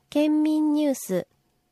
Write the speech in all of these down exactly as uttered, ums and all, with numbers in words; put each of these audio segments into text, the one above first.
県民ニュース。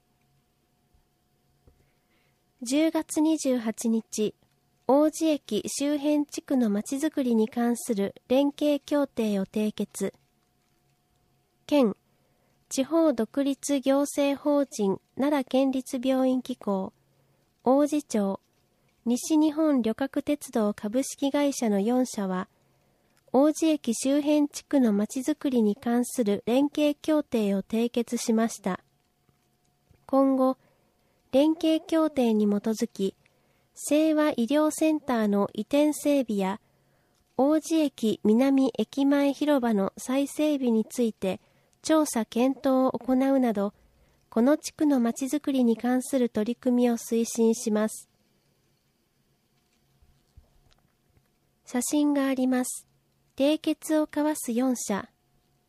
じゅうがつにじゅうはちにち、王子駅周辺地区のまちづくりに関する連携協定を締結。県、地方独立行政法人奈良県立病院機構、王子町、西日本旅客鉄道株式会社のよんしゃは、王子駅周辺地区のまちづくりに関する連携協定を締結しました。今後、連携協定に基づき、清和医療センターの移転整備や、王子駅南駅前広場の再整備について調査検討を行うなど、この地区のまちづくりに関する取り組みを推進します。写真があります。締結を交わすよんしゃ。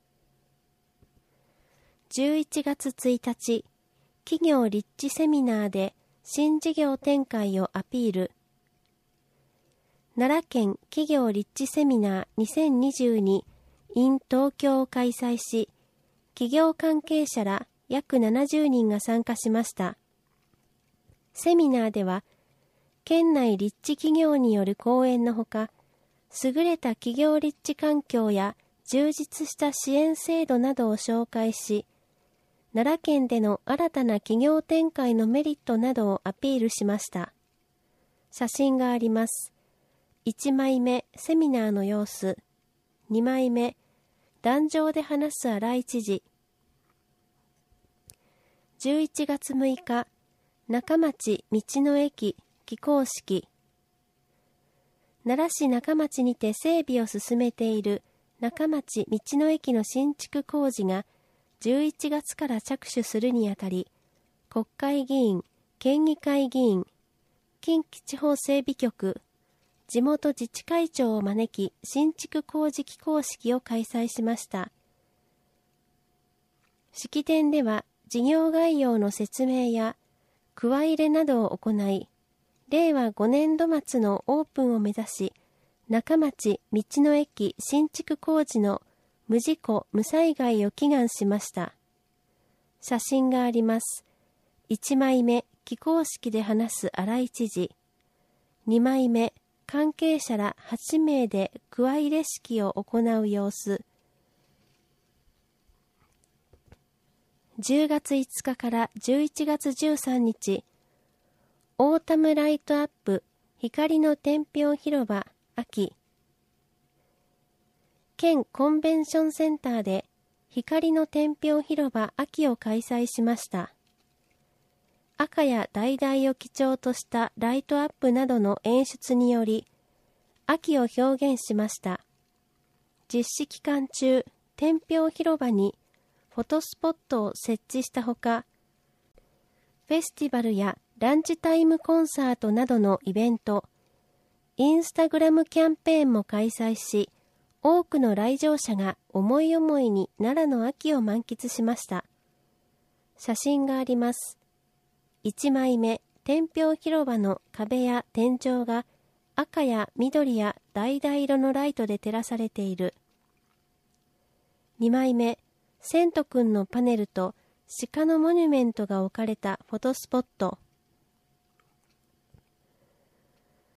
じゅういちがつついたち、企業立地セミナーで新事業展開をアピール。奈良県企業立地セミナーにせんにじゅうに in 東京を開催し、企業関係者ら約ななじゅうにんが参加しました。セミナーでは、県内立地企業による講演のほか、優れた企業立地環境や充実した支援制度などを紹介し、奈良県での新たな企業展開のメリットなどをアピールしました。写真があります。いちまいめ、セミナーの様子。にまいめ、壇上で話す新井知事。じゅういちがつむいか、中町道の駅起工式。奈良市中町にて整備を進めている中町道の駅の新築工事がじゅういちがつから着手するにあたり、国会議員、県議会議員、近畿地方整備局、地元自治会長を招き新築工事起工式を開催しました。式典では事業概要の説明や加入れなどを行い、れいわごねんどまつのオープンを目指し、中町道の駅新築工事の無事故無災害を祈願しました。写真があります。いちまいめ、起工式で話す新井知事。にまいめ、関係者らはちめいで加入れ式を行う様子。じゅうがついつかからじゅういちがつじゅうさんにち、オータムライトアップ光の天平広場秋。県コンベンションセンターで光の天平広場秋を開催しました。赤や橙を基調としたライトアップなどの演出により、秋を表現しました。実施期間中、天平広場にフォトスポットを設置したほか、フェスティバルやランチタイムコンサートなどのイベント、インスタグラムキャンペーンも開催し、多くの来場者が思い思いに奈良の秋を満喫しました。写真があります。いちまいめ、天平広場の壁や天井が赤や緑や橙色のライトで照らされている。にまいめ、セントくんのパネルと鹿のモニュメントが置かれたフォトスポット。